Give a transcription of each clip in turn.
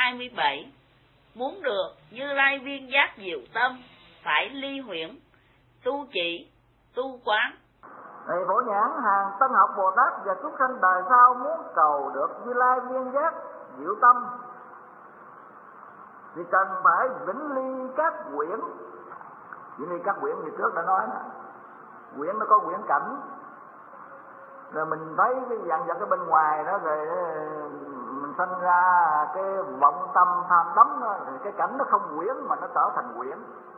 27. Muốn được Như Lai viên giác diệu tâm, phải ly huyễn, tu chỉ, tu quán. Này Phổ Nhãn, hàng Tân Học Bồ Tát và chúng sanh đời sau muốn cầu được Như Lai viên giác diệu tâm thì cần phải vĩnh ly các quyển. Vĩnh ly các quyển thì trước đã nói nè, quyển nó có quyển cảnh, rồi mình thấy cái dạng vật ở bên ngoài đó, rồi mình sanh ra cái vọng tâm tham đắm đó, thì cái cảnh nó không quyển mà nó trở thành quyển.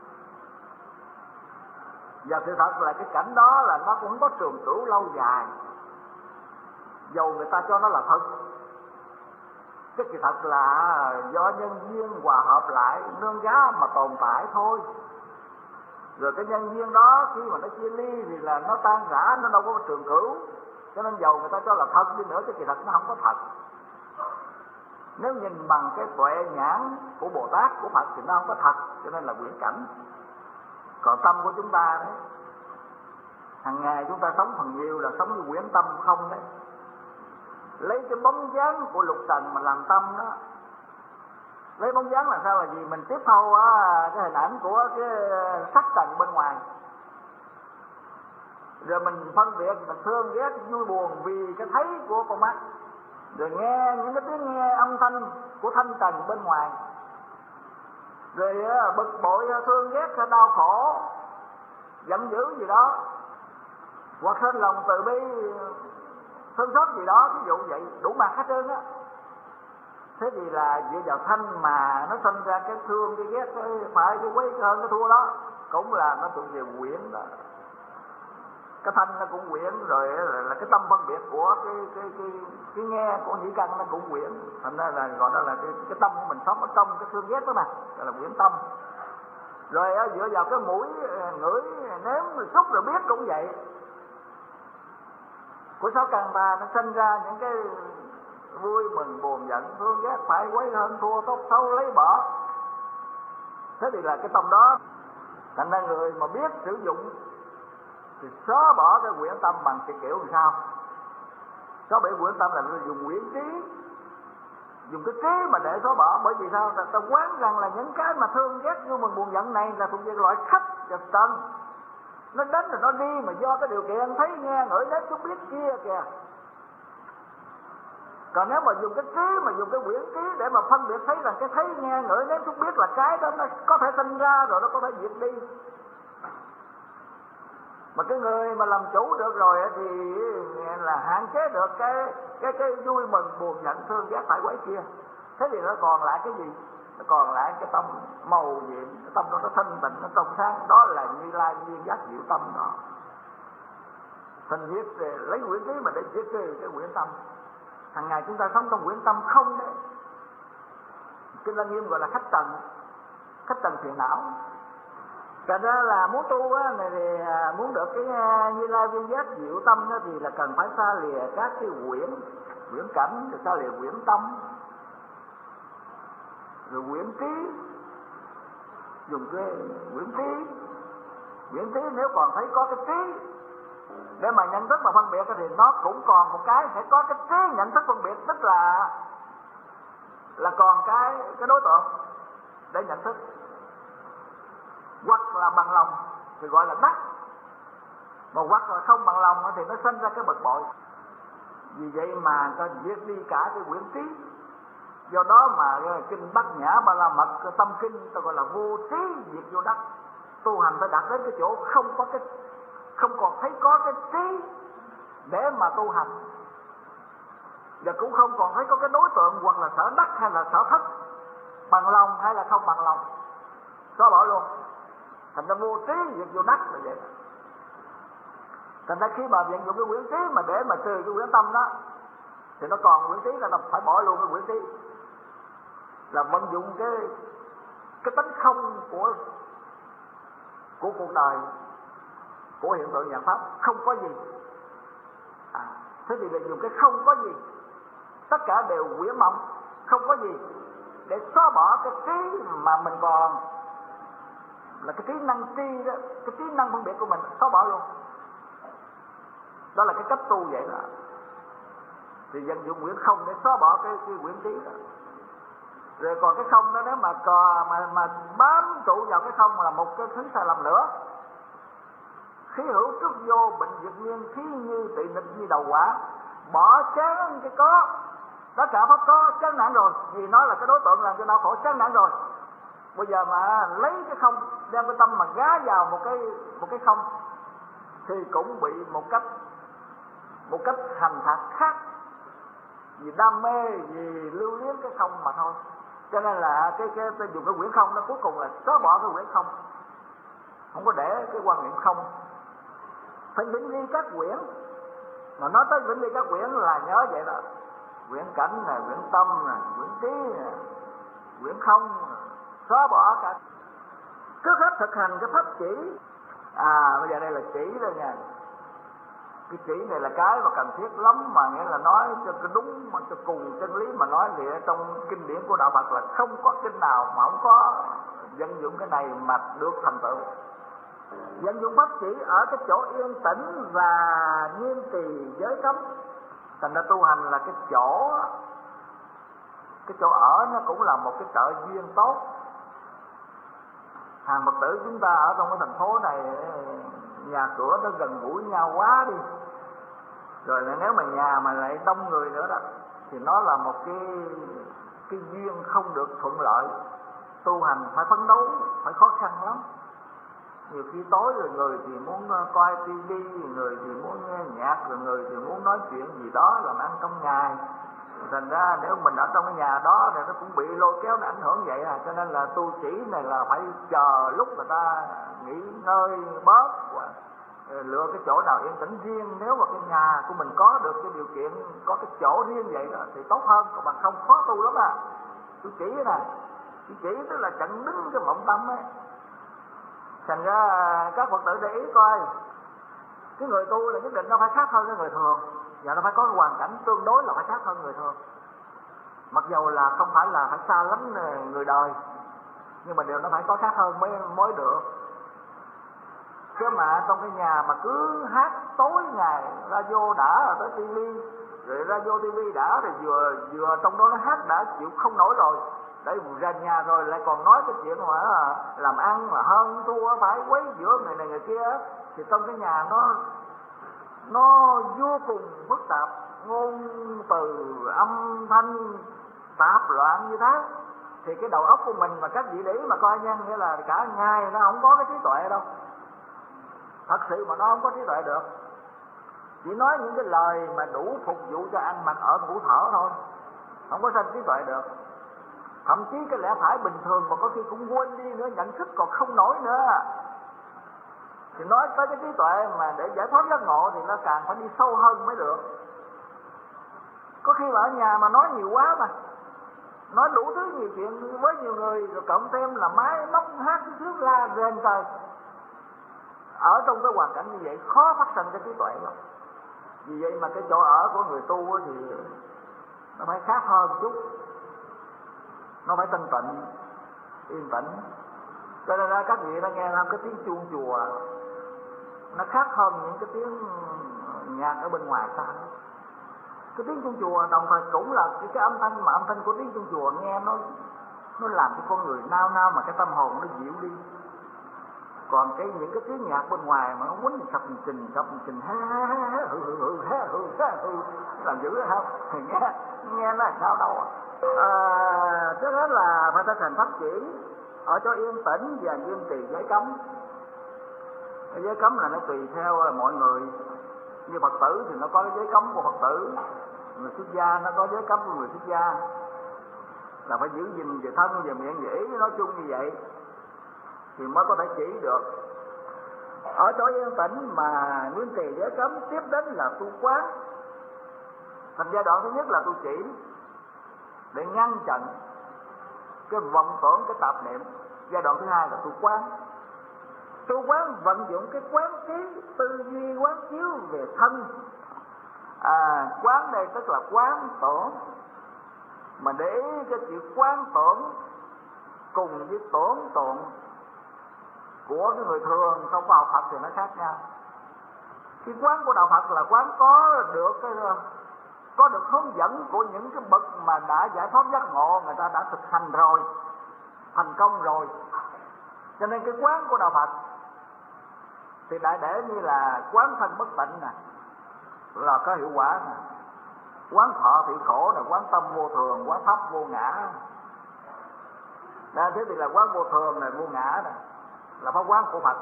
Và sự thật là cái cảnh đó là nó cũng không có trường cửu lâu dài, dầu người ta cho nó là thật. Cái sự thật là do nhân duyên hòa hợp lại nương giá mà tồn tại thôi. Rồi cái nhân duyên đó khi mà nó chia ly thì là nó tan rã, nó đâu có trường cửu. Cho nên dầu người ta cho là thật đi nữa, cái sự thật nó không có thật. Nếu nhìn bằng cái tuệ nhãn của Bồ Tát, của Phật thì nó không có thật, cho nên là quyển cảnh. Còn tâm của chúng ta đấy, hàng ngày chúng ta sống phần nhiều là sống như quyển tâm không đấy. Lấy cái bóng dáng của lục trần mà làm tâm đó. Lấy bóng dáng là sao? Là gì? Mình tiếp thâu cái hình ảnh của cái sắc trần bên ngoài, rồi mình phân biệt, mình thương ghét, vui buồn vì cái thấy của con mắt, rồi nghe những cái tiếng nghe âm thanh của thanh trần bên ngoài, rồi bực bội, thương ghét, đau khổ, giận dữ gì đó, hoặc sinh lòng từ bi, thương xót gì đó, ví dụ vậy, đủ mặt hết trơn á. Thế thì là dựa vào thanh mà nó sinh ra cái thương, cái ghét, cái phải, cái quý, cái hơn, cái thua đó, cũng là nó thuộc về quyển đó. Cái thanh nó cũng quyển, rồi là cái tâm phân biệt của cái nghe của nhĩ căn nó cũng quyển. Thành ra là gọi đó là cái tâm của mình sống ở trong cái thương ghét đó mà, gọi là quyển tâm. Rồi dựa vào cái mũi ngửi, nếm, xúc rồi biết cũng vậy. Của sáu căn ta nó sinh ra những cái vui mừng buồn giận, thương ghét, phải, quấy, hơn, thua, tốt xấu, lấy bỏ. Thế thì là cái tâm đó. Thành ra người mà biết sử dụng thì xóa bỏ cái quyển tâm bằng cái kiểu làm sao? Xóa bỏ quyển tâm là dùng quyển trí, dùng cái trí mà để xóa bỏ. Bởi vì sao? Ta quán rằng là những cái mà thương ghét như mình buồn giận này là thuộc về loại khách và trần. Nó đến rồi nó đi mà do cái điều kiện thấy nghe ngửi nếm xúc biết kia kìa. Còn nếu mà dùng cái trí, mà dùng cái quyển trí để mà phân biệt thấy rằng cái thấy nghe ngửi nếm xúc biết là cái đó nó có thể sinh ra rồi nó có thể diệt đi. Mà cái người mà làm chủ được rồi thì là hạn chế được cái vui mừng buồn giận thương ghét phải quấy kia. Thế thì nó còn lại cái gì? Nó còn lại cái tâm màu nhiệm, cái tâm đó nó thanh tịnh, nó trong sáng, đó là Như Lai viên giác diệu tâm đó. Thành viết lấy quyển trí mà để viết cái quyển tâm. Hàng ngày chúng ta sống trong quyển tâm không đấy. Kinh Lăng Nghiêm gọi là khách trần phiền não. Thành ra là muốn tu á, này thì muốn được cái Như Lai viên giác diệu tâm đó, thì là cần phải xa lìa các cái quyển cảnh, rồi xa lìa quyển tâm, rồi quyển trí. Dùng cái quyển trí nếu còn thấy có cái trí để mà nhận thức mà phân biệt thì nó cũng còn một cái sẽ có cái trí nhận thức phân biệt, tức là còn cái đối tượng để nhận thức. Hoặc là bằng lòng thì gọi là đắc, mà hoặc là không bằng lòng thì nó sinh ra cái bực bội. Vì vậy mà ta diệt đi cả cái quyển trí. Do đó mà kinh Bát Nhã Ba La Mật, tâm kinh ta gọi là vô trí diệt vô đắc. Tu hành phải đạt đến cái chỗ không còn thấy có cái trí để mà tu hành, và cũng không còn thấy có cái đối tượng hoặc là sở đắc hay là sở thất, bằng lòng hay là không bằng lòng, xóa bỏ luôn. Thành ra vô trí diệt vô đắc là vậy. Thành ra khi mà vận dụng cái quyển trí mà để mà trừ cái quyển tâm đó thì nó còn quyển trí, là nó phải bỏ luôn cái quyển trí, là vận dụng cái tánh không của cuộc đời, của hiện tượng dạng pháp, không có gì. Thế thì là dùng cái không có gì, tất cả đều quyển mộng, không có gì, để xóa bỏ cái trí mà mình còn là cái trí năng tri đó, cái trí năng phân biệt của mình, xóa bỏ luôn. Đó là cái cách tu vậy đó. Thì vận dụng quyển không để xóa bỏ cái quyển trí đó. Rồi còn cái không đó, nếu mà bám trụ vào cái không là một cái thứ sai lầm nữa. Khí hữu trước vô, bệnh diệt nhiên, khí như tỳ nịch như đầu quả. Bỏ chán cái có, tất cả pháp có chán nản rồi, vì nó là cái đối tượng làm cho đau khổ, chán nản rồi. Bây giờ mà lấy cái không, đem cái tâm mà gá vào một cái không, thì cũng bị một cách hành hạ khác, vì đam mê, vì lưu luyến cái không mà thôi. Cho nên là cái dùng cái quyển không nó cuối cùng là xóa bỏ cái quyển không, không có để cái quan niệm không. Phải vĩnh ly các quyển, mà nói tới vĩnh ly các quyển là nhớ vậy đó: quyển cảnh này, quyển tâm này, quyển trí này, quyển không, xóa bỏ cả. Trước hết thực hành cái pháp chỉ. Bây giờ đây là chỉ đây nha. Cái chỉ này là cái mà cần thiết lắm, mà nghĩa là nói cho cái đúng, mà cho cùng chân lý mà nói thì trong kinh điển của đạo Phật là không có kinh nào mà không có vận dụng cái này mà được thành tựu. Vận dụng pháp chỉ ở cái chỗ yên tĩnh và nghiêm trì giới cấm. Thành ra tu hành là cái chỗ ở nó cũng là một cái trợ duyên tốt. Hàng Phật tử chúng ta ở trong cái thành phố này, nhà cửa nó gần gũi nhau quá đi, rồi nếu mà nhà mà lại đông người nữa đó, thì nó là một cái duyên không được thuận lợi. Tu hành phải phấn đấu, phải khó khăn lắm. Nhiều khi tối rồi người thì muốn coi tivi, người thì muốn nghe nhạc, rồi người thì muốn nói chuyện gì đó làm ăn trong ngày. Thành ra nếu mình ở trong cái nhà đó thì nó cũng bị lôi kéo, nó ảnh hưởng vậy. Cho nên là tu chỉ này là phải chờ lúc người ta nghỉ ngơi bớt, lựa cái chỗ nào yên tĩnh riêng. Nếu mà cái nhà của mình có được cái điều kiện, có cái chỗ riêng vậy đó thì tốt hơn, còn bằng không khó tu lắm à. Tu chỉ nè, tu chỉ tức là chặn đứng cái vọng tâm ấy. Thành ra các Phật tử để ý coi, cái người tu là nhất định nó phải khác hơn cái người thường, và nó phải có cái hoàn cảnh tương đối là phải khác hơn người thường. Mặc dầu là không phải là phải xa lắm người đời, nhưng mà điều nó phải có khác hơn mới được. Chứ mà trong cái nhà mà cứ hát tối ngày, radio đã rồi tới tivi, rồi radio tivi đã rồi vừa trong đó nó hát đã chịu không nổi rồi, để ra nhà rồi lại còn nói cái chuyện mà làm ăn mà hơn thua, phải quấy giữa người này người kia, thì trong cái nhà nó vô cùng phức tạp, ngôn từ âm thanh tạp loạn như thế. Thì cái đầu óc của mình mà các vị để ý mà coi nha, nghĩa là cả ngày nó không có cái trí tuệ đâu. Thật sự mà nó không có trí tuệ được, chỉ nói những cái lời mà đủ phục vụ cho ăn mặc ở ngủ thở thôi, không có sanh trí tuệ được. Thậm chí cái lẽ phải bình thường mà có khi cũng quên đi nữa, nhận thức còn không nổi nữa. Thì nói tới cái trí tuệ mà để giải thoát giác ngộ thì nó càng phải đi sâu hơn mới được. Có khi mà ở nhà mà nói nhiều quá, mà nói đủ thứ nhiều chuyện với nhiều người, rồi cộng thêm là máy móc hát trước la rền trời. Ở trong cái hoàn cảnh như vậy khó phát sinh cái trí tuệ lắm. Vì vậy mà cái chỗ ở của người tu thì nó phải khác hơn chút, nó phải thanh tịnh, yên tĩnh. Cho nên là các vị đã nghe cái tiếng chuông chùa nó khác hơn những cái tiếng nhạc ở bên ngoài xa. Cái tiếng chuông chùa đồng thời cũng là cái âm thanh, mà âm thanh của tiếng chuông chùa nghe nó làm cho con người nao nao mà cái tâm hồn nó dịu đi. Còn những cái tiếng nhạc bên ngoài mà nó quýnh sập trình làm dữ không? Nghe nó là sao đâu. Trước hết là phải thực hành pháp chỉ ở chỗ yên tĩnh và nghiêm trì giới cấm. Cái giới cấm là nó tùy theo mọi người. Như Phật tử thì nó có cái giới cấm của Phật tử, người xuất gia nó có giới cấm của người xuất gia, là phải giữ gìn về thân, về miệng, về ý, nói chung như vậy thì mới có thể chỉ được. Ở chỗ yên tĩnh mà nghiêm trì giới cấm, tiếp đến là tu quán. Thành giai đoạn thứ nhất là tu chỉ để ngăn chặn cái vọng tưởng, cái tạp niệm. Giai đoạn thứ hai là tu quán. Tu quán vận dụng cái quán trí, tư duy quán chiếu về thân. Quán đây tức là quán tưởng, mà để ý cái chữ quán tưởng cùng với tưởng tượng của cái người thường trong đạo Phật thì nó khác nhau. Cái quán của đạo Phật là quán có được có được hướng dẫn của những cái bậc mà đã giải thoát giác ngộ, người ta đã thực hành rồi, thành công rồi. Cho nên cái quán của đạo Phật thì đại để như là quán thân bất tịnh nè, là có hiệu quả nè, quán thọ thị khổ nè, quán tâm vô thường, quán pháp vô ngã. Đó, thế thì là quán vô thường này, vô ngã nè, là pháp quán của Phật.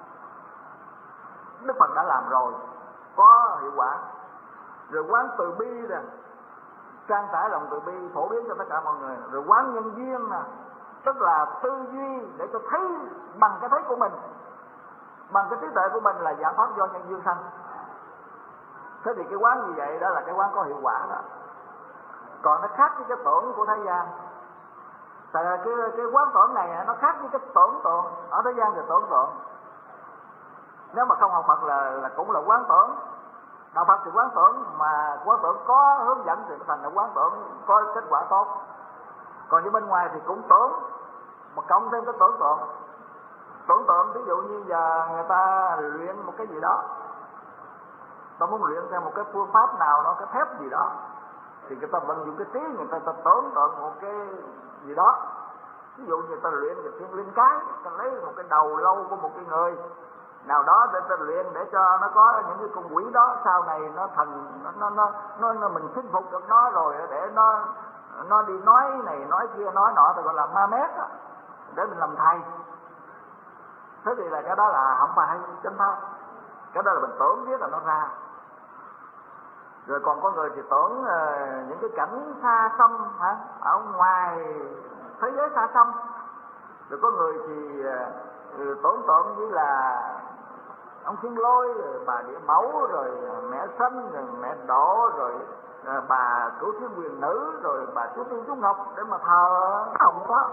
Đức Phật đã làm rồi, có hiệu quả. Rồi quán từ bi nè, trang trải lòng từ bi phổ biến cho tất cả mọi người. Rồi quán nhân duyên nè, tức là tư duy để cho thấy bằng cái thấy của mình, bằng cái trí tuệ của mình là giải thoát do nhân duyên sanh. Thế thì cái quán như vậy đó là cái quán có hiệu quả đó. Còn nó khác với cái tưởng của thế gian. Tại cái quán tưởng này nó khác với cái tưởng tượng ở thế gian thì tưởng tượng. Nếu mà không học Phật là cũng là quán tưởng. Đạo Phật thì quán tưởng, mà quán tưởng có hướng dẫn thì thành là quán tưởng có kết quả tốt. Còn như bên ngoài thì cũng tưởng, mà cộng thêm cái tưởng tượng. Tưởng tượng ví dụ như giờ người ta luyện một cái gì đó, ta muốn luyện theo một cái phương pháp nào đó, cái phép gì đó, thì người ta vận dụng cái trí, người ta tưởng tượng một cái gì đó. Ví dụ như người ta luyện về thiên linh cái, ta lấy một cái đầu lâu của một cái người nào đó để ta luyện, để cho nó có những cái con quỷ đó sau này nó thành nó mình chinh phục được nó rồi, để nó đi nói này nói kia nói nọ, thì gọi là ma mét đó, để mình làm thầy. Thế thì là cái đó là không phải chánh pháp, cái đó là mình tưởng biết là nó ra. Rồi còn có người thì tưởng những cái cảnh xa xăm hả, ở ngoài thế giới xa xăm. Rồi có người thì tưởng tượng như là ông Thiên Lôi, rồi bà Địa Mẫu, rồi mẹ Sanh, rồi mẹ Độ, rồi bà Cửu Thiên Quyền Nữ, rồi bà Chú Tiên Chú Ngọc để mà thờ không có.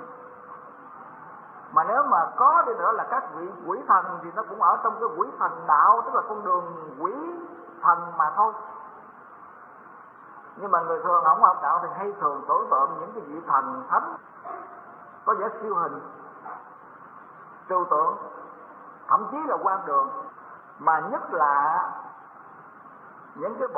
Mà nếu mà có đi nữa là các vị quỷ thần thì nó cũng ở trong cái quỷ thần đạo, tức là con đường quỷ thần mà thôi. Nhưng mà người thường không học đạo thì hay thường tưởng tượng những cái vị thần thánh có vẻ siêu hình, trừu tượng, thậm chí là quan đường. Mà nhất là những cái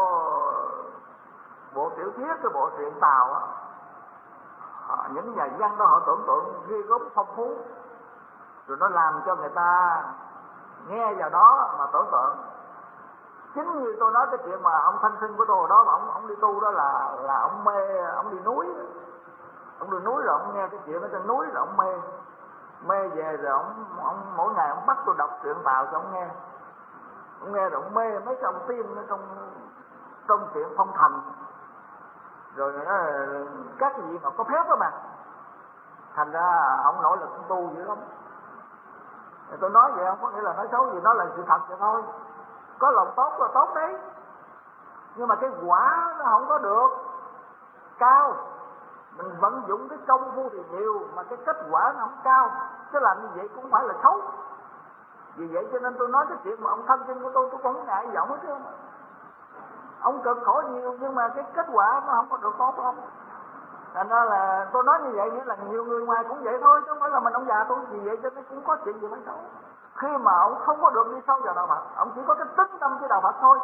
bộ tiểu thuyết, cái bộ truyện Tàu á, những nhà văn đó họ tưởng tượng ghê gớm phong phú, rồi nó làm cho người ta nghe vào đó mà tưởng tượng. Chính như tôi nói cái chuyện mà ông thanh sinh của tôi đó, ông đi tu đó là ông mê, ông đi núi rồi ông nghe cái chuyện ở trên núi rồi ông mê về, rồi ông mỗi ngày ông bắt tôi đọc truyện Tàu cho ông nghe rồi ông mê mấy cái ông tiên ở trong chuyện phong thành, rồi các cái gì mà có phép đó mà, thành ra ông nỗ lực tu dữ lắm. Thì tôi nói vậy không có nghĩa là nói xấu gì, nó là sự thật vậy thôi. Có lòng tốt là tốt đấy, nhưng mà cái quả nó không có được cao. Mình vận dụng cái công phu thì nhiều mà cái kết quả nó không cao, chứ làm như vậy cũng phải là xấu. Vì vậy cho nên tôi nói cái chuyện mà ông thân sinh của tôi cũng không ngại giọng hết chứ. Ông cực khổ nhiều nhưng mà cái kết quả nó không có được tốt không. Thành ra là tôi nói như vậy nghĩa là nhiều người ngoài cũng vậy thôi, chứ không phải là mình ông già tôi. Vì vậy cho nên cũng có chuyện gì phải xấu. Khi mà ông không có được đi sâu vào đạo Phật, ông chỉ có cái tính tâm với đạo Phật thôi.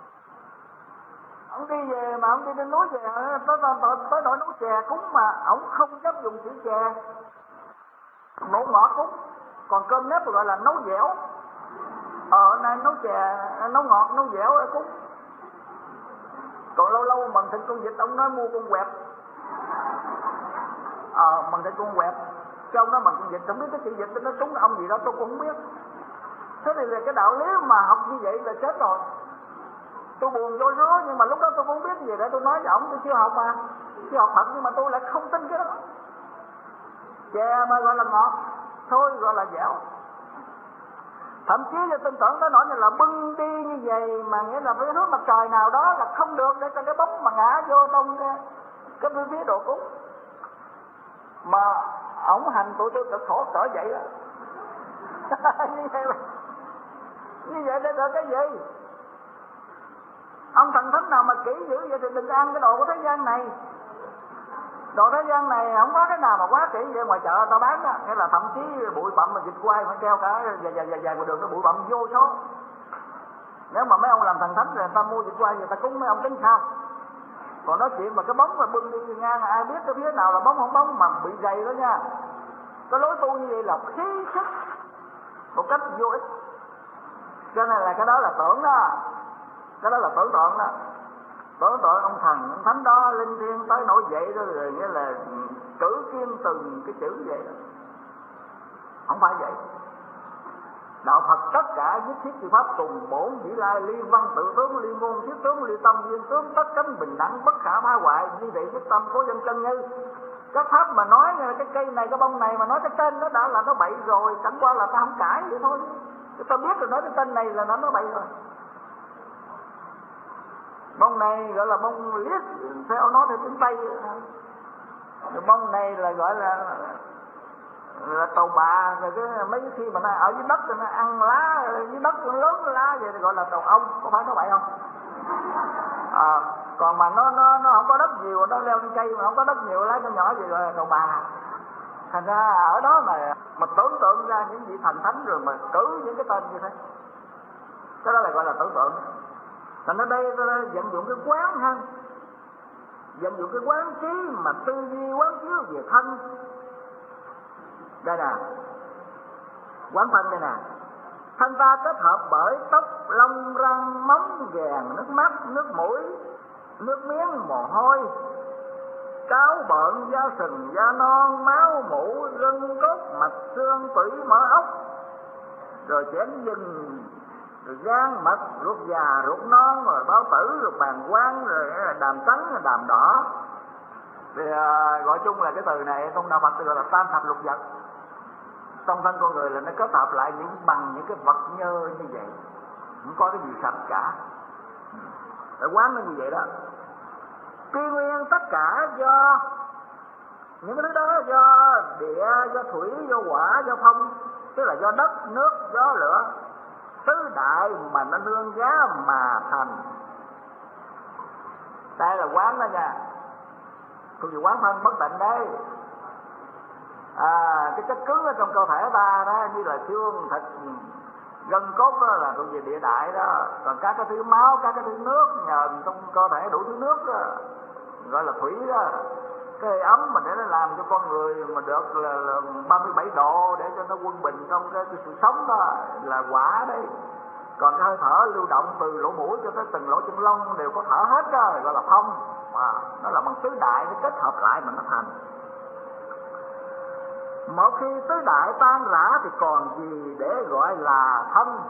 Ông đi về mà ông đi lên núi về tới nỗi nấu chè cúng mà ông không dám dùng chữ chè nấu ngọt cúng, còn cơm nếp gọi là nấu dẻo. Nay nấu chè nấu ngọt nấu dẻo ở cúng. Còn lâu lâu bằng thịt con vịt ông nói mua con quẹt, bằng thịt con quẹt cho ông nói bằng con vịt, không biết cái chữ vịt nó trúng ông gì đó tôi cũng không biết. Thế thì về cái đạo lý mà học như vậy là chết rồi. Tôi buồn vô rứa, nhưng mà lúc đó tôi cũng biết gì để tôi nói với ông. Tôi chưa học mà, chưa học Phật, nhưng mà tôi lại không tin cái đó. Chè mà gọi là ngọt thôi gọi là dẻo. Thậm chí là tin tưởng tới nỗi này là bưng đi như vậy, mà nghĩa là với nước mặt trời nào đó là không được, để cho cái bóng mà ngã vô trong cái phía đồ cúng. Mà ổng hành tụi tôi cực khổ cỡ vậy đó. Như vậy để được cái gì? Ông thần thánh nào mà kỹ dữ vậy thì đừng ăn cái đồ của thế gian này. Đồ thế gian này không có cái nào mà quá kỹ vậy, ngoài chợ tao bán đó. Nghĩa là thậm chí bụi bặm mà dịch quay phải treo cả dài ngoài đường, nó bụi bặm vô số. Nếu mà mấy ông làm thần thánh rồi người ta mua vịt quay, người ta cúng mấy ông tính sao? Còn nói chuyện mà cái bóng mà bưng đi ngang, ai biết cái phía nào là bóng không bóng, mà bị dày đó nha. Cái lối tu như vậy là khí sức một cách vô ích. Cho nên là cái đó là tưởng đó, cái đó là tưởng tượng đó. Tưởng tượng ông thần ông thánh đó linh thiêng tới nổi dậy đó, rồi nghĩa là cử kiêm từng cái chữ vậy đó. Không phải vậy. Đạo Phật tất cả nhất thiết chư pháp tùng bổn vĩ lai ly văn tự tướng ly ngôn thiết tướng ly tâm viên tướng tất cánh bình đẳng bất khả phá hoại duy thị nhất tâm cố danh chân như. Các pháp mà nói cái cây này cái bông này mà nói cái tên nó đã là nó bậy rồi, chẳng qua là ta không cãi vậy thôi. Ta biết rồi nói cái tên này là nó bậy rồi. Bông này gọi là bông liếc theo nó theo tiếng Tây. Cái bông này là gọi là tàu bà, rồi cái mấy khi mà nó ở dưới đất nó ăn lá dưới đất nó lớn lá vậy thì gọi là tàu ong, có phải nó vậy không? Còn mà nó không có đất nhiều, nó leo trên cây mà không có đất nhiều lá nó nhỏ vậy gọi là tàu bà. Thành ra ở đó mà tưởng tượng ra những vị thần thánh rồi mà cử những cái tên như thế, cái đó là gọi là tưởng tượng. Thành ra đây ta vận dụng cái quán ha, vận dụng cái quán trí mà tư duy quán chiếu về thân. Đây nè, quán thân đây nè. Thân ta kết hợp bởi tóc, lông, răng, móng, gàn, nước mắt, nước mũi, nước miếng, mồ hôi, cáo bợn, da sừng, da non, máu, mủ, gân, cốt, mạch, xương, tủy, mỡ ốc, rồi chén dừng, rồi gan, mật, ruột già, ruột non, rồi bao tử, rồi bàng quang, rồi đàm trắng, rồi đàm đỏ. Thì gọi chung là cái từ này trong đạo Phật gọi là tam thập lục vật. Trong thân con người là nó kết hợp lại bằng những cái vật nhơ như vậy, không có cái gì sạch cả. Để quán nó như vậy đó. Tuy nguyên tất cả do những cái thứ đó, do địa, do thủy, do hỏa, do phong, tức là do đất, nước, gió, lửa, tứ đại mà nó nương giá mà thành. Đây là quán đó nha, thuộc về quán thân bất tịnh đấy. Cái chất cứng ở trong cơ thể ta đó, như là xương, thịt, gân cốt đó là thuộc về địa đại đó. Còn các cái thứ máu, các cái thứ nước, nhờ trong cơ thể đủ thứ nước đó, gọi là thủy đó. Cái hơi ấm mà để nó làm cho con người mà được là 37 độ để cho nó quân bình trong cái sự sống đó là hỏa đấy. Còn cái hơi thở lưu động từ lỗ mũi cho tới từng lỗ chân lông đều có thở hết đó, gọi là phong. Nó là bằng tứ đại nó kết hợp lại mà nó thành. Một khi tứ đại tan rã thì còn gì để gọi là thân.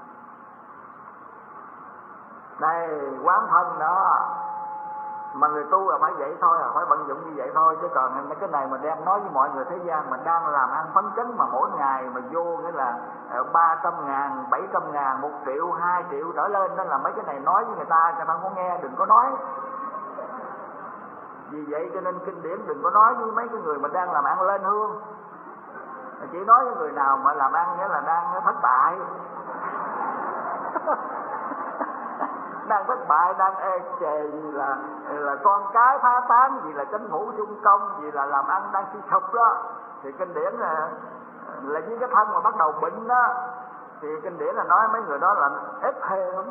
Đây quán thân đó. Mà người tu là phải vậy thôi, phải vận dụng như vậy thôi. Chứ còn cái này mà đem nói với mọi người thế gian mà đang làm ăn phấn chấn mà mỗi ngày mà vô nghĩa là 300.000, 700.000, 1 triệu, 2 triệu trở lên đó, là mấy cái này nói với người ta không có nghe, đừng có nói. Vì vậy cho nên kinh điển đừng có nói với mấy cái người mà đang làm ăn lên hương. Chỉ nói với người nào mà làm ăn nghĩa là đang thất bại. Đang thất bại, đang ê chề, vì là con cái phá tán, vì là chính phủ trung công, vì là làm ăn đang suy sụp đó. Thì kinh điển là với cái thân mà bắt đầu bệnh đó, thì kinh điển là nói mấy người đó là ép hê lắm.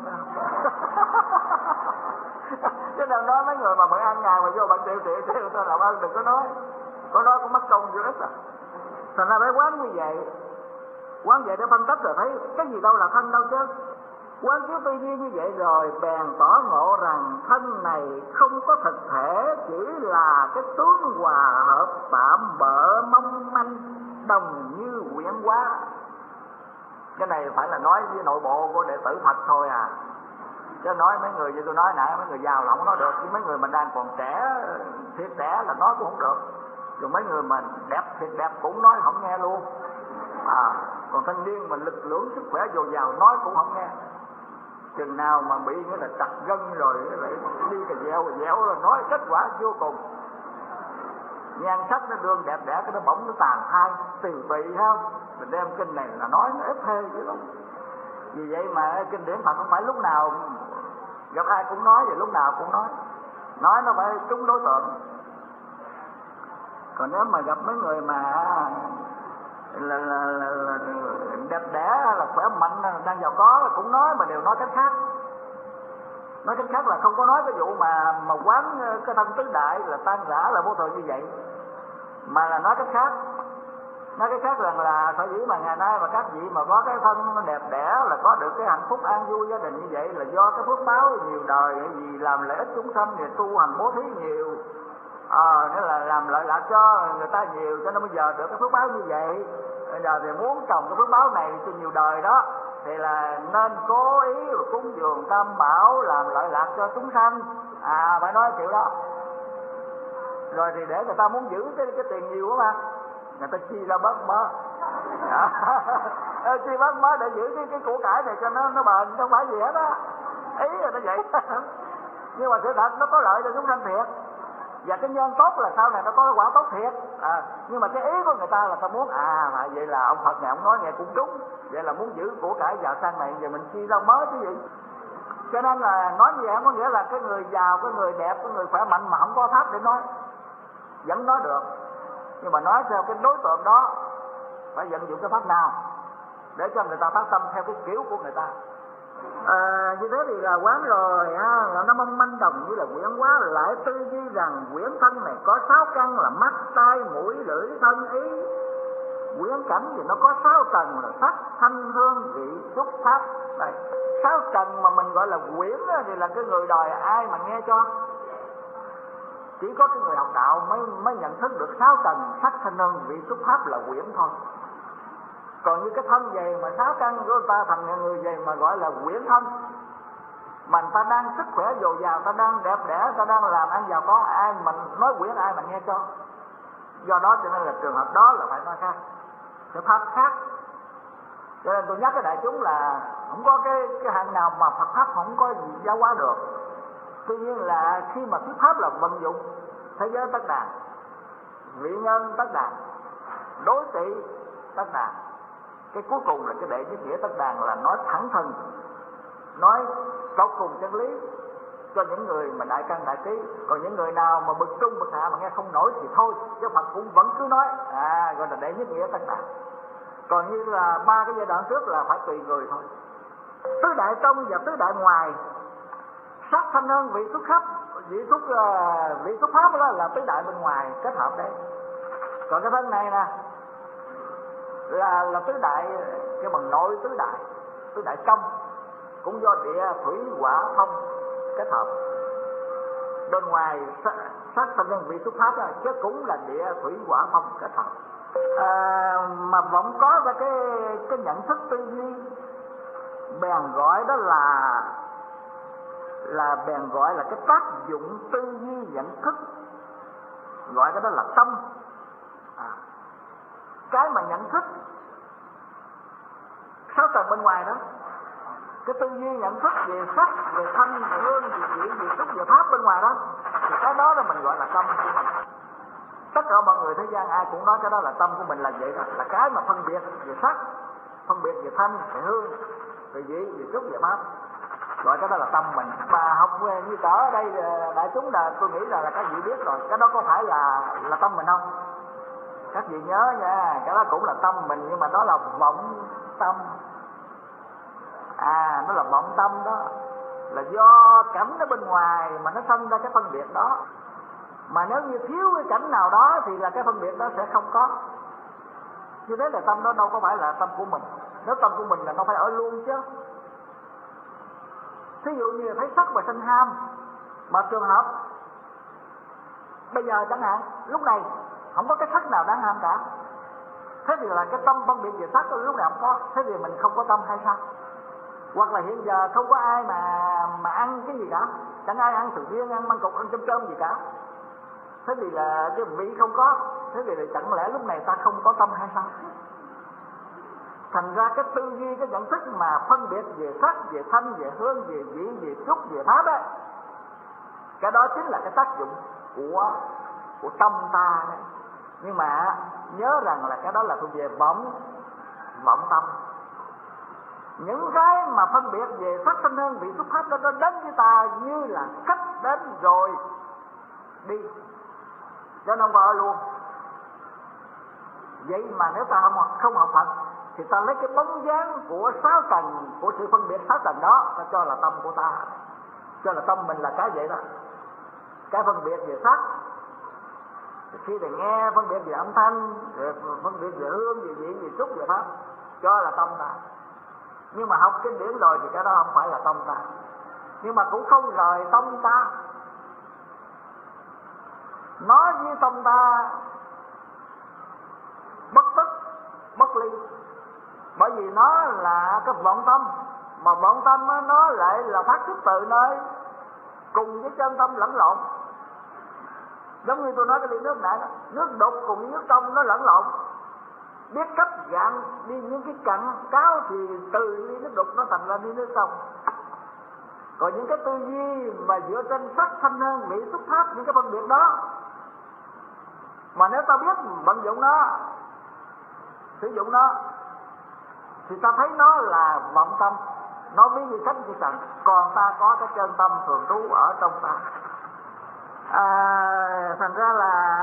Chứ đừng nói mấy người mà bận ăn ngàn mà vô bận triệu tôi làm ơn đừng có nói cũng mất công vô ích à. Thành ra phải quán như vậy, quán vậy để phân tích rồi thấy cái gì đâu là thân đâu chứ. Quán chiếu tư duy như vậy rồi bèn tỏ ngộ rằng thân này không có thực thể, chỉ là cái tướng hòa hợp tạm bợ mong manh đồng như quyển hóa. Cái này phải là nói với nội bộ của đệ tử Phật thôi à. Chứ nói mấy người như tôi nói nãy, mấy người giàu là không nói được. Chứ mấy người mình đang còn trẻ, thiệt trẻ là nói cũng không được. Rồi mấy người mình đẹp thiệt đẹp cũng nói không nghe luôn. Còn thanh niên mình lực lưỡng sức khỏe dồi dào nói cũng không nghe. Chừng nào mà bị nghĩa là chặt gân rồi lại đi cà dẻo rồi nói kết quả vô cùng. Nhan sắc nó đương đẹp đẽ, cái nó bỗng nó tàn thai tiều tụy không. Mình đem kinh này là nói nó ép hê dữ lắm. Vì vậy mà kinh điển Phật không phải lúc nào gặp ai cũng nói, và lúc nào cũng nói nó phải trúng đối tượng. Còn nếu mà gặp mấy người mà là đẹp đẽ, là khỏe mạnh, đang giàu có là cũng nói, mà đều nói cách khác. Nói cách khác là không có nói cái vụ mà quán cái thân tứ đại là tan rã là vô thường như vậy, mà là nói cách khác. Nói cái khác rằng là sở dĩ mà ngày nay mà các vị mà có cái thân nó đẹp đẽ là có được cái hạnh phúc an vui gia đình như vậy là do cái phước báo nhiều đời, vì làm lợi ích chúng sanh, thì tu hành bố thí nhiều, nghĩa là làm lợi lạc cho người ta nhiều, cho nên bây giờ được cái phước báo như vậy. Bây giờ thì muốn trồng cái phước báo này cho nhiều đời đó thì là nên cố ý cúng dường tam bảo, làm lợi lạc cho chúng sanh, phải nói kiểu đó. Rồi thì để người ta muốn giữ cái tiền nhiều quá mà người ta chi ra bớt mớ, chi bớt mớ để giữ cái của cải này cho nó bền, không phải gì hết á, ý là nó vậy. Nhưng mà sự thật nó có lợi cho chúng sanh thiệt, và cái nhân tốt là sau này nó có cái quả tốt thiệt. Nhưng mà cái ý của người ta là ta muốn mà vậy là ông Phật này ông nói nghe cũng đúng, vậy là muốn giữ của cải giàu sang này, giờ mình chi ra mớ chứ gì. Cho nên là nói như vậy không có nghĩa là cái người giàu, cái người đẹp, cái người khỏe mạnh mà không có pháp để nói, vẫn nói được, nhưng mà nói theo cái đối tượng đó phải vận dụng cái pháp nào để cho người ta phát tâm theo cái kiểu của người ta. Như thế thì là quán rồi là nó manh đồng như là quyển hóa, lại tư duy rằng quyển thân này có 6 căn là mắt, tai, mũi, lưỡi, thân, ý. Quyển cảnh thì nó có 6 tầng là sắc, thanh, hương, vị, xúc, pháp. Đây, 6 tầng mà mình gọi là quyển thì là cái người đời ai mà nghe cho. Chỉ có cái người học đạo mới nhận thức được 6 tầng sắc, thanh, hương, vị, xúc, pháp là quyển thôi. Còn như cái thân về mà 6 căn của người ta thành người về mà gọi là quyển thân, mà người ta đang sức khỏe dồi dào, ta đang đẹp đẽ, ta đang làm ăn giàu có, ai mà nói quyển ai mà nghe cho. Do đó cho nên là trường hợp đó là phải nói khác, cái pháp khác. Cho nên tôi nhắc cái đại chúng là không có cái hạng nào mà Phật pháp không có gì giáo hóa được. Tuy nhiên là khi mà thuyết pháp là vận dụng thế giới tất đàn, vị nhân tất đàn, đối trị tất đàn. Cái cuối cùng là cái đệ nhất nghĩa tất đàn là nói thẳng thừng, nói tột cùng chân lý cho những người mà đại căn đại trí. Còn những người nào mà bực trung bực hạ mà nghe không nổi thì thôi, chứ Phật cũng vẫn cứ nói, gọi là đệ nhất nghĩa tất đàn. Còn như là 3 cái giai đoạn trước là phải tùy người thôi. Tứ đại trong và tứ đại ngoài, sắc, thanh, hương, vị, xúc, pháp. Vị xúc pháp đó là tứ đại bên ngoài kết hợp đấy. Còn cái thân này nè là tứ đại, cái bằng nội tứ đại trong, cũng do địa thủy hỏa phong kết hợp. Bên ngoài sắc, thanh, hương, vị, xúc pháp đó, chứ cũng là địa thủy hỏa phong kết hợp. Mà vẫn có ra cái nhận thức tư duy, bèn gọi đó là bèn gọi là cái tác dụng tư duy nhận thức, gọi cái đó là tâm. Cái mà nhận thức 6 tầng bên ngoài đó, cái tư duy nhận thức về sắc, về thanh, về hương, về vị, về xúc, về pháp bên ngoài đó, thì cái đó là mình gọi là tâm của mình. Tất cả mọi người thế gian ai cũng nói cái đó là tâm của mình là vậy đó, là cái mà phân biệt về sắc, phân biệt về thanh, về hương, về vị, về xúc, về pháp, gọi cái đó là tâm mình. Mà học như cỡ ở đây đại chúng là tôi nghĩ là các vị biết rồi, cái đó có phải là tâm mình không? Các vị nhớ nha, cái đó cũng là tâm mình, nhưng mà đó là vọng tâm. Nó là vọng tâm đó, là do cảnh ở bên ngoài mà nó sinh ra cái phân biệt đó. Mà nếu như thiếu cái cảnh nào đó thì là cái phân biệt đó sẽ không có. Như thế là tâm đó đâu có phải là tâm của mình. Nếu tâm của mình là nó phải ở luôn chứ. Thí dụ như thấy sắc và sanh ham, mà trường hợp bây giờ chẳng hạn lúc này không có cái sắc nào đáng ham cả, thế thì là cái tâm phân biệt về sắc lúc nào không có, thế thì mình không có tâm hay sao? Hoặc là hiện giờ không có ai mà ăn cái gì cả, chẳng ai ăn sầu riêng, ăn măng cục, ăn chôm chôm gì cả, thế thì là cái vị không có, thế thì là chẳng lẽ lúc này ta không có tâm hay sao? Thành ra cái tư duy, cái nhận thức mà phân biệt về sắc, về thanh, về hương, về vị, về xúc, về pháp ấy, cái đó chính là cái tác dụng của tâm ta đấy. Nhưng mà nhớ rằng là cái đó là thuộc về vọng tâm. Những cái mà phân biệt về sắc, thanh, hương, vị, xúc, pháp đó nó đến với ta như là khách đến rồi đi, cho nó vợ luôn. Vậy mà nếu ta không học Phật thì ta lấy cái bóng dáng của 6 tầng, của sự phân biệt 6 tầng đó, ta cho là tâm của ta. Cho là tâm mình là cái vậy đó, cái phân biệt về sắc. Khi thì nghe phân biệt về âm thanh, phân biệt về hương, về vị, về xúc, về pháp, cho là tâm ta. Nhưng mà học kinh điển rồi thì cái đó không phải là tâm ta, nhưng mà cũng không rời tâm ta. Nó với tâm ta bất tức, bất ly. Bởi vì nó là cái vọng tâm, mà vọng tâm đó, nó lại là phát xuất từ nơi cùng với chân tâm lẫn lộn. Giống như tôi nói cái ly nước nãy đó, nước đục cùng với nước trong nó lẫn lộn. Biết cách gạn đi những cái cặn cáo thì từ ly nước đục nó thành ra ly nước trong. Còn những cái tư duy mà dựa trên sắc thanh hương vị xúc pháp, những cái phân biệt đó, mà nếu ta biết vận dụng nó, sử dụng nó, thì ta thấy nó là vọng tâm, nó ví như khách như trần. Còn ta có cái chân tâm thường trú ở trong ta. Thành ra là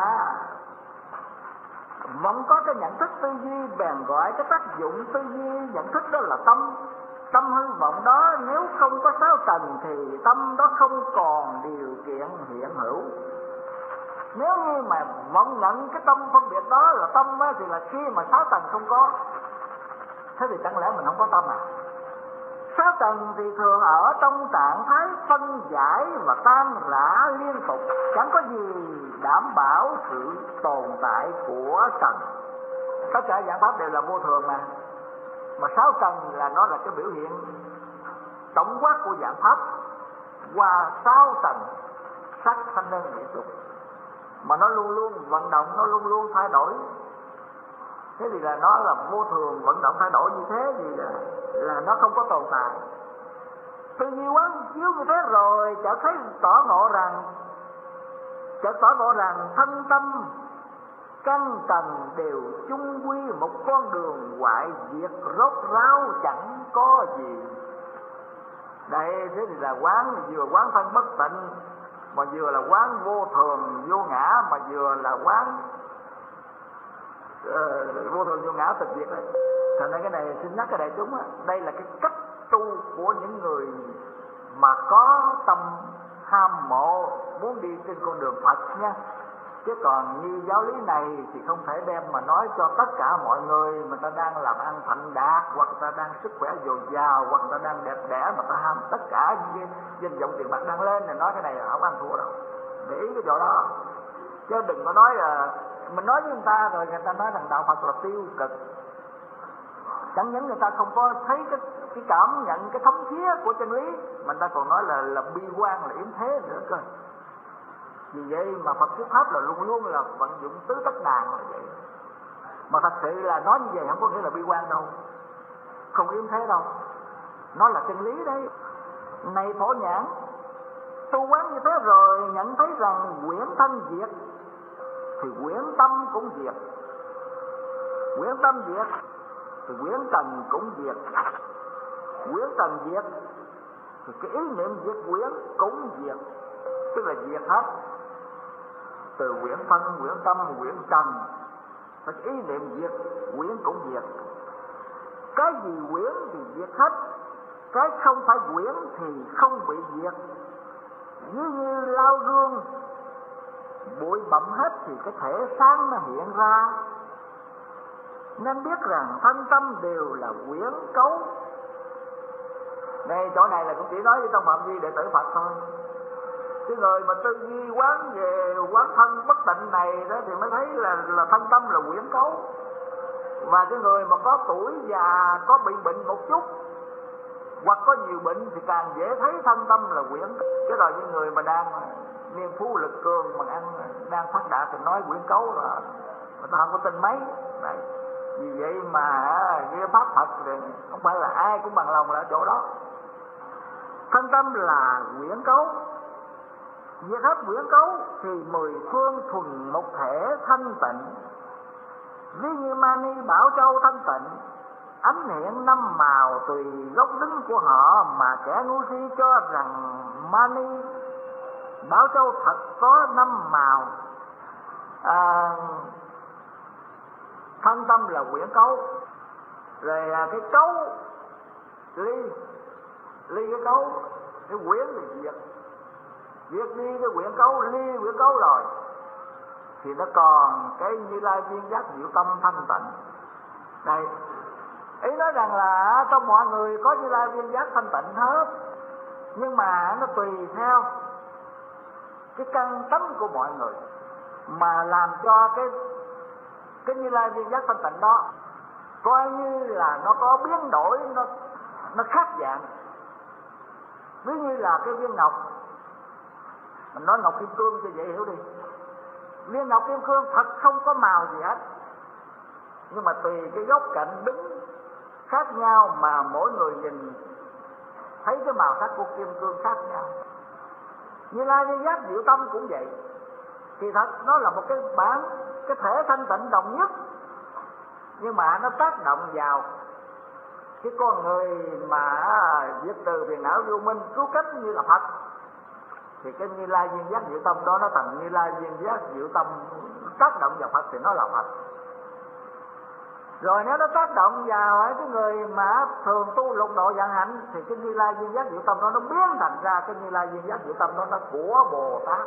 vẫn có cái nhận thức tư duy, bèn gọi cái tác dụng tư duy nhận thức đó là tâm. Tâm hư vọng đó nếu không có sáu trần thì tâm đó không còn điều kiện hiện hữu. Nếu như mà vọng nhận cái tâm phân biệt đó là tâm á, thì là khi mà sáu trần không có, thế thì chẳng lẽ mình không có tâm à? Sáu trần thì thường ở trong trạng thái phân giải và tan rã liên tục, chẳng có gì đảm bảo sự tồn tại của trần. Tất cả dạng pháp đều là vô thường mà sáu trần là nó là cái biểu hiện tổng quát của dạng pháp qua sáu trần sắc thanh hương vị xúc, mà nó luôn luôn vận động, nó luôn luôn thay đổi. Thế thì là nó là vô thường, vận động thay đổi như thế thì là nó không có tồn tại. Tư duy quán chiếu như thế rồi chợt thấy tỏ ngộ rằng thân tâm căn tầng đều chung quy một con đường hoại diệt rốt ráo chẳng có gì. Đây thế thì là quán, vừa quán thân bất tịnh, mà vừa là quán vô thường vô ngã, mà vừa là quán vô thường vô ngã tịch diệt đấy. Thành ra cái này xin nhắc cái đại chúng, đây là cái cách tu của những người mà có tâm ham mộ muốn đi trên con đường Phật nha. Chứ còn như giáo lý này thì không thể đem mà nói cho tất cả mọi người mà ta đang làm ăn thành đạt, hoặc ta đang sức khỏe dồi dào, hoặc ta đang đẹp đẽ mà ta ham tất cả những cái danh vọng tiền bạc đang lên, thì nói cái này là không ăn thua đâu. Để ý cái chỗ đó, chứ đừng có nói là mình nói với người ta rồi người ta nói rằng đạo Phật là tiêu cực. Chẳng những người ta không có thấy cái cảm nhận, cái thấm thía của chân lý, mà người ta còn nói là bi quan, là yếm thế nữa cơ. Vì vậy mà Phật thuyết pháp là luôn luôn là vận dụng tứ tất đàn là vậy. Mà thật sự là nói như vậy không có nghĩa là bi quan đâu, không yếm thế đâu, nó là chân lý đấy. Này Phổ Nhãn, tu quán như thế rồi nhận thấy rằng quyển thân diệt thì quyển tâm cũng diệt, quyển tâm diệt thì quyển trần cũng diệt, quyển trần diệt thì cái ý niệm diệt quyển cũng diệt, tức là diệt hết. Từ quyển thân, quyển tâm, quyển trần, cái ý niệm diệt quyển cũng diệt. Cái gì quyển thì diệt hết, cái không phải quyển thì không bị diệt. Như lau gương, bụi bặm hết thì cái thể sáng nó hiện ra. Nên biết rằng thân tâm đều là quyển cấu. Đây chỗ này là cũng chỉ nói với trong phạm vi đệ tử Phật thôi. Cái người mà tư duy quán về quán thân bất tịnh này đó thì mới thấy là thân tâm là quyển cấu. Và cái người mà có tuổi già, có bị bệnh một chút hoặc có nhiều bệnh thì càng dễ thấy thân tâm là quyển. Chứ rồi những người mà đang niên phú lực cường mà đang phát đạt thì nói quyển cấu là người ta không có tin mấy. Đấy. Vì vậy mà cái pháp Phật thì không phải là ai cũng bằng lòng là ở chỗ đó. Thân tâm là quyển cấu, diệt hết quyển cấu thì mười phương thuần một thể thanh tịnh. Ví như Mani Bảo Châu thanh tịnh, ánh hiện năm màu tùy gốc đứng của họ, mà kẻ ngu si cho rằng Mani Bảo Châu thật có năm màu. Thân tâm là quyển cấu, rồi cái cấu ly cái cấu cái quyển thì diệt đi cái quyển cấu, ly quyển cấu rồi thì nó còn cái Như Lai viên giác diệu tâm thanh tịnh. Đây, ý nói rằng là trong mọi người có Như Lai viên giác thanh tịnh hết, nhưng mà nó tùy theo cái căn tánh của mọi người mà làm cho cái Như Lai viên giác thanh tịnh đó coi như là nó có biến đổi, nó khác dạng. Ví như là cái viên ngọc, mình nói ngọc kim cương cho dễ hiểu đi. Viên ngọc kim cương thật không có màu gì hết, nhưng mà tùy cái góc cạnh đứng khác nhau mà mỗi người nhìn thấy cái màu sắc của kim cương khác nhau. Như Lai viên giác diệu tâm cũng vậy. Thì thật nó là một cái cái thể thanh tịnh đồng nhất, nhưng mà nó tác động vào cái con người mà diệt trừ phiền não vô minh cứu cách như là Phật, thì cái Như Lai viên giác diệu tâm đó nó thành Như Lai viên giác diệu tâm tác động vào Phật thì nó là Phật. Rồi nếu nó tác động vào cái người mà thường tu lục độ vạn hạnh thì cái Như Lai viên giác diệu tâm đó nó biến thành ra cái Như Lai viên giác diệu tâm đó nó của Bồ Tát.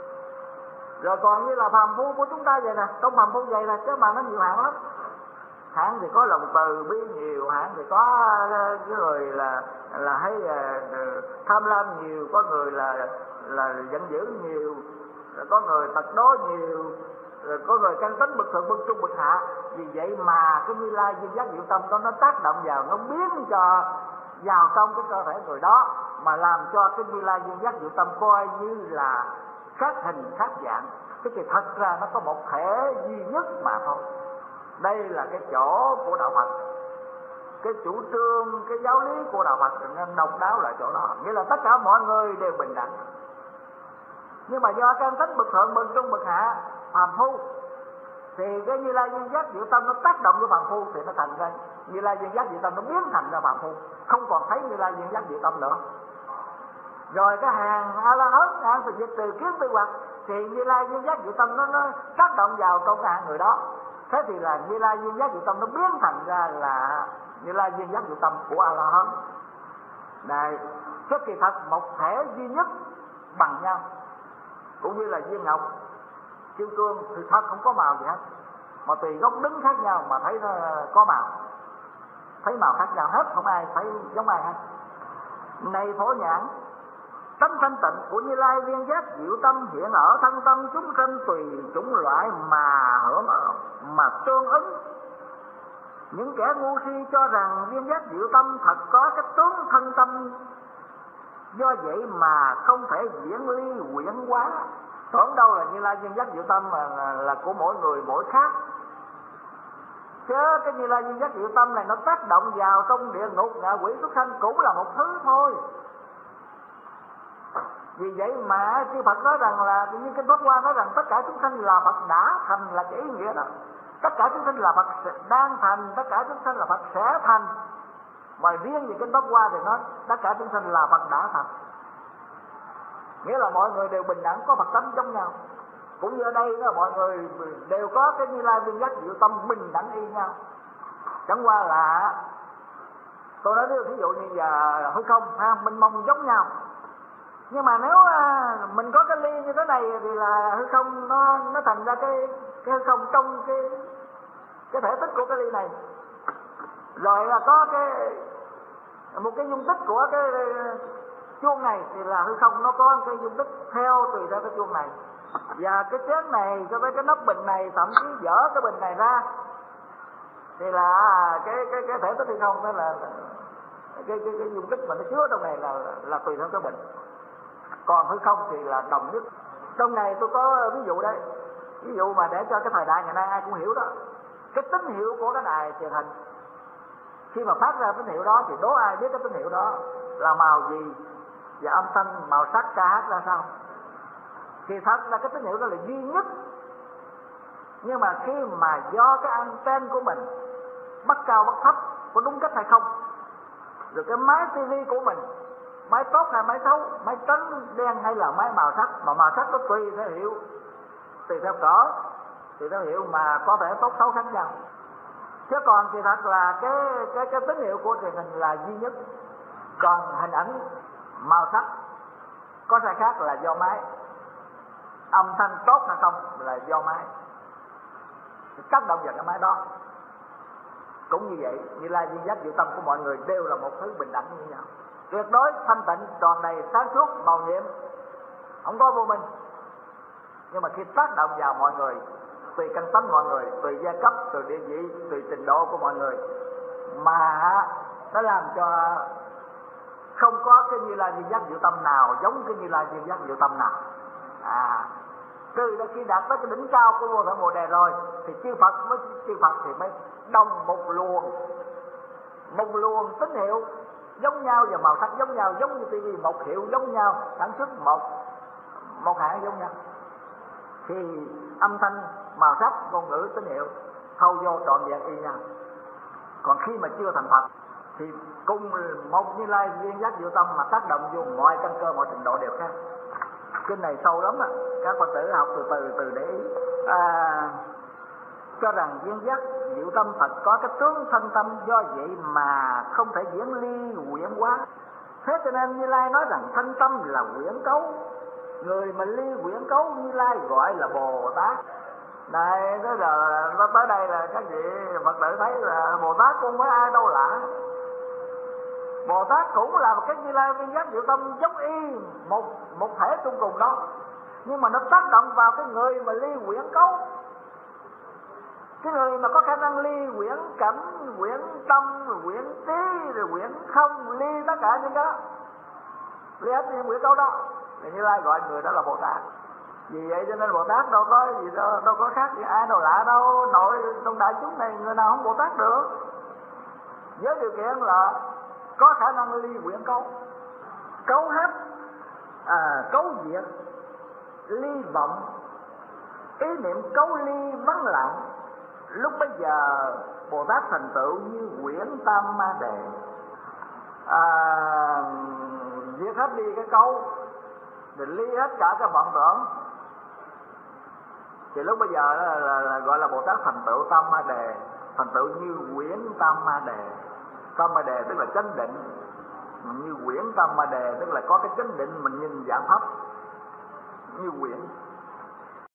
Rồi còn như là phàm phu của chúng ta vậy nè, trong phàm phu vậy là chứ mà nó nhiều hạng lắm. Hạng thì có lòng từ bi nhiều, hạng thì có cái người là hay tham lam nhiều, có người là giận dữ nhiều, có người tật đố nhiều, rồi có người căn tính bậc thượng, bậc trung, bậc hạ. Vì vậy mà cái Như Lai viên giác diệu tâm đó nó tác động vào, nó biến cho vào trong cái cơ thể người đó, mà làm cho cái Như Lai viên giác diệu tâm coi như là khác hình khác dạng. Cái thì thật ra nó có một thể duy nhất mà thôi. Đây là cái chỗ của đạo Phật, cái chủ trương, cái giáo lý của đạo Phật nên độc đáo là chỗ đó, nghĩa là tất cả mọi người đều bình đẳng. Nhưng mà do căn tính bậc thượng, bậc trung, bậc hạ, phàm phu, thì cái Như Lai viên giác diệu tâm nó tác động với phàm phu thì nó thành ra Như Lai viên giác diệu tâm nó biến thành ra phàm phu, không còn thấy Như Lai viên giác diệu tâm nữa. Rồi cái hàng A La Hán, hàng từ diệt trừ kiến tư hoặc thì Như Lai viên giác diệu tâm nó tác động vào trong cái hạng người đó. Thế thì là Như Lai viên giác diệu tâm nó biến thành ra là Như Lai viên giác diệu tâm của A La Hán. Này, cái kỳ thật một thể duy nhất bằng nhau, cũng như là viên ngọc kim cương thì thật không có màu gì hết, mà tùy góc đứng khác nhau mà thấy nó có màu, thấy màu khác nhau hết, không ai thấy giống ai hết. Này Phổ Nhãn, tánh thanh tịnh của Như Lai viên giác diệu tâm hiện ở thân tâm chúng sanh tùy chủng loại mà hưởng mà tương ứng. Những kẻ ngu si cho rằng viên giác diệu tâm thật có cái tướng thân tâm, do vậy mà không thể diễn ly quyển hóa. Tưởng đâu là Như Lai viên giác diệu tâm là của mỗi người mỗi khác, chứ cái Như Lai viên giác diệu tâm này nó tác động vào trong địa ngục, ngạ quỷ, súc sanh cũng là một thứ thôi. Vì vậy mà chư Phật nói rằng là như Kinh Pháp Hoa nói rằng tất cả chúng sanh là Phật đã thành, là cái ý nghĩa đó. Tất cả chúng sanh là Phật đang thành, tất cả chúng sanh là Phật sẽ thành. Mà riêng về Kinh Pháp Hoa thì nói tất cả chúng sanh là Phật đã thành, nghĩa là mọi người đều bình đẳng, có Phật tánh giống nhau. Cũng như ở đây đó, mọi người đều có cái Như Lai viên giác diệu tâm bình đẳng y nhau. Chẳng qua là tôi nói ví dụ như giờ hư không ha, minh mông giống nhau. Nhưng mà nếu mình có cái ly như thế này thì là hư không nó thành ra cái hư không trong cái thể tích của cái ly này. Rồi là có một cái dung tích của cái chuông này thì là hư không nó có cái dung tích theo tùy theo cái chuông này. Và cái chén này cho với cái nắp bình này, thậm chí dỡ cái bình này ra thì là cái thể tích hư không đó là cái dung tích mà nó chứa trong này là tùy theo cái bình. Còn hư không thì là đồng nhất. Trong này tôi có ví dụ đây, ví dụ mà để cho cái thời đại ngày nay ai cũng hiểu đó. Cái tín hiệu của cái đài truyền hình khi mà phát ra tín hiệu đó thì đố ai biết cái tín hiệu đó là màu gì và âm thanh màu sắc ca hát ra sao. Thì thật là cái tín hiệu đó là duy nhất. Nhưng mà khi mà do cái anten của mình bắt cao bắt thấp có đúng cách hay không, rồi cái máy TV của mình máy tốt hay máy xấu, máy trắng đen hay là máy màu sắc, mà màu sắc nó tùy theo hiệu, tùy theo cỡ, tùy theo hiệu mà có thể tốt xấu khác nhau. Chứ còn thì thật là cái tín hiệu của truyền hình là duy nhất. Còn hình ảnh màu sắc có sai khác là do máy, âm thanh tốt hay không là do máy, tác động vào cái máy đó. Cũng như vậy, Như Lai duyên giác diệu tâm của mọi người đều là một thứ bình đẳng như nhau, tuyệt đối thanh tịnh, tròn đầy, sáng suốt, màu nhiệm, không có vô minh. Nhưng mà khi tác động vào mọi người, tùy căn tánh mọi người, tùy giai cấp, tùy địa vị, tùy trình độ của mọi người, mà nó làm cho không có cái Như Lai duyên giác diệu tâm nào giống cái Như Lai duyên giác diệu tâm nào. Trừ là khi đạt tới cái đỉnh cao của vô thượng Bồ Đề rồi thì chư Phật thì mới đồng một luồng tín hiệu giống nhau và màu sắc giống nhau, giống như tivi, một hiệu giống nhau, sản xuất một hãng giống nhau, thì âm thanh, màu sắc, ngôn ngữ, tín hiệu thâu vô trọn vẹn y nhau. Còn khi mà chưa thành Phật thì cùng một Như Lai duyên giác diệu tâm mà tác động vô mọi căn cơ, mọi trình độ đều khác. Kinh này sâu lắm á, các Phật tử học từ để ý. Cho rằng duyên giác diệu tâm Phật có cái tướng thanh tâm, do vậy mà không thể diễn ly quyển hóa. Thế cho nên Như Lai nói rằng thanh tâm là quyển cấu, người mà ly quyển cấu Như Lai gọi là Bồ Tát. Này tới giờ nó tới đây là các vị Phật tử thấy là Bồ Tát cũng không phải ai đâu lạ. Bồ Tát cũng là một cái Như Lai duyên giác diệu tâm giống y một thể chung cùng đó, nhưng mà nó tác động vào cái người mà ly quyển cấu. Cái người mà có khả năng ly quyển cảnh, quyển tâm, quyển trí, rồi quyển không, ly tất cả những cái đó, ly hết những quyển cấu đó, thì Như Lai gọi người đó là Bồ Tát. Vì vậy cho nên Bồ Tát đâu có gì đâu có khác gì ai đâu lạ đâu. Nội trong đại chúng này người nào không Bồ Tát được, với điều kiện là có khả năng ly quyển cấu, cấu hết, cấu diệt, ly vọng, ý niệm cấu ly vắng lặng. Lúc bấy giờ Bồ Tát thành tựu như quyển Tam Ma Đề, diệt hết đi cái cấu, thì ly hết cả cái vọng tưởng. Thì lúc bây giờ là gọi là Bồ Tát thành tựu Tam Ma Đề, thành tựu như quyển Tam Ma Đề. Tam Ma Đề tức là chánh định, như quyển Tam Ma Đề tức là có cái chánh định mình nhìn dạng pháp như quyển.